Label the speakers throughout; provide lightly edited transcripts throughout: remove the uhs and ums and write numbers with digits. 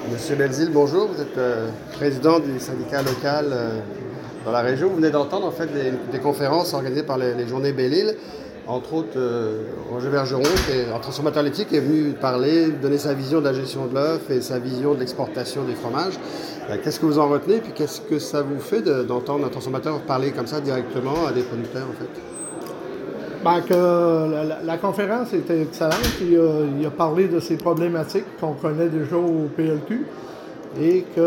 Speaker 1: Monsieur Belzile, bonjour. Vous êtes président du syndicat local dans la région. Vous venez d'entendre en fait des conférences organisées par les journées Belle-Île. Entre autres, Roger Bergeron, qui est un transformateur laitier, qui est venu parler, donner sa vision de la gestion de l'œuf et sa vision de l'exportation des fromages. Qu'est-ce que vous en retenez? Puis qu'est-ce que ça vous fait d'entendre un transformateur parler comme ça directement à des producteurs en fait?
Speaker 2: Ben, que la conférence était excellente. Il a parlé de ces problématiques qu'on connaît déjà au PLQ et qu'il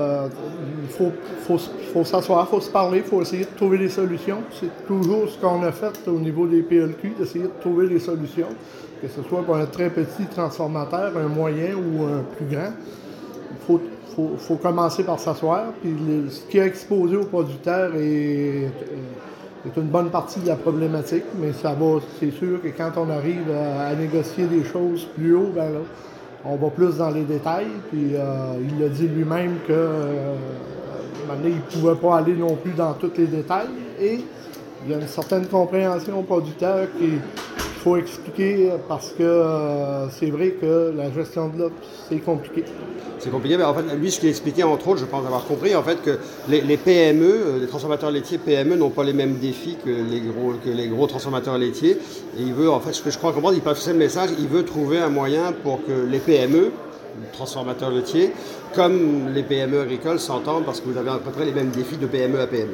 Speaker 2: faut s'asseoir, il faut se parler, il faut essayer de trouver des solutions. C'est toujours ce qu'on a fait au niveau des PLQ, d'essayer de trouver des solutions, que ce soit pour un très petit transformateur, un moyen ou un plus grand. Il faut commencer par s'asseoir. Puis ce qui est exposé aux producteurs est une bonne partie de la problématique, mais c'est sûr que quand on arrive à négocier des choses plus haut, ben là, on va plus dans les détails. Puis il a dit lui-même que il ne pouvait pas aller non plus dans tous les détails. Et il y a une certaine compréhension au producteur qu'il faut expliquer parce que c'est vrai que la gestion de l'offre, c'est compliqué.
Speaker 1: C'est compliqué, mais en fait, lui, ce qu'il expliquait, entre autres, je pense avoir compris, en fait, que les PME, les transformateurs laitiers PME n'ont pas les mêmes défis que les gros transformateurs laitiers. Et il veut, en fait, ce que je crois comprendre, il passe le message, il veut trouver un moyen pour que les PME, transformateurs laitiers, comme les PME agricoles, s'entendent, parce que vous avez à peu près les mêmes défis de PME à PME.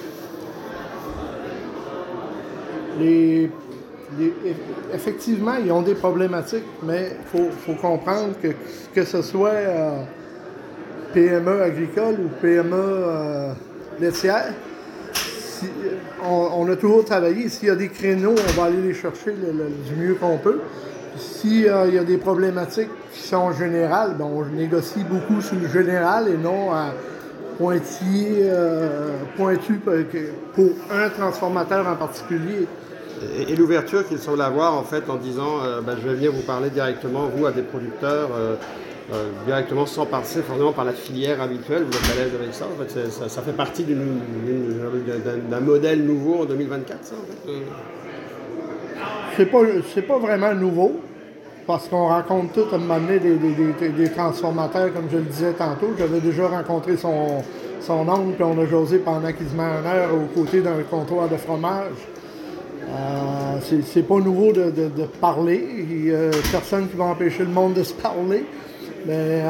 Speaker 2: Effectivement, ils ont des problématiques, mais il faut comprendre que ce soit PME agricole ou PME laitière, on a toujours travaillé. S'il y a des créneaux, on va aller les chercher du mieux qu'on peut. S'il y a des problématiques qui sont générales, ben on négocie beaucoup sur le général et non à pointu pour un transformateur en particulier.
Speaker 1: Et l'ouverture qu'ils semblent avoir en fait en disant je vais venir vous parler directement, vous, à des producteurs, directement sans passer forcément par la filière habituelle, vous êtes à l'aise avec ça en fait, ça fait partie d'un modèle nouveau en 2024 ça en
Speaker 2: fait? C'est pas vraiment nouveau, parce qu'on rencontre tout à un moment donné des transformateurs, comme je le disais tantôt. J'avais déjà rencontré son oncle, puis on a jasé pendant quasiment 1 heure aux côtés d'un comptoir de fromage. C'est pas nouveau de parler. Il n'y a personne qui va empêcher le monde de se parler. Mais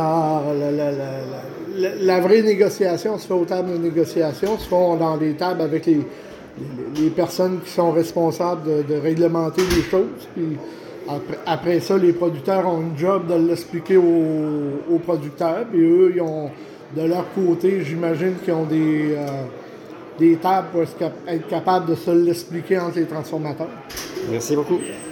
Speaker 2: la vraie négociation se fait aux tables de négociation, se fait dans des tables avec les personnes qui sont responsables de réglementer les choses. Puis après ça, les producteurs ont une job de l'expliquer aux producteurs. Puis eux, ils ont de leur côté, j'imagine qu'ils ont des tables pour être capables de se l'expliquer entre les transformateurs.
Speaker 1: Merci beaucoup.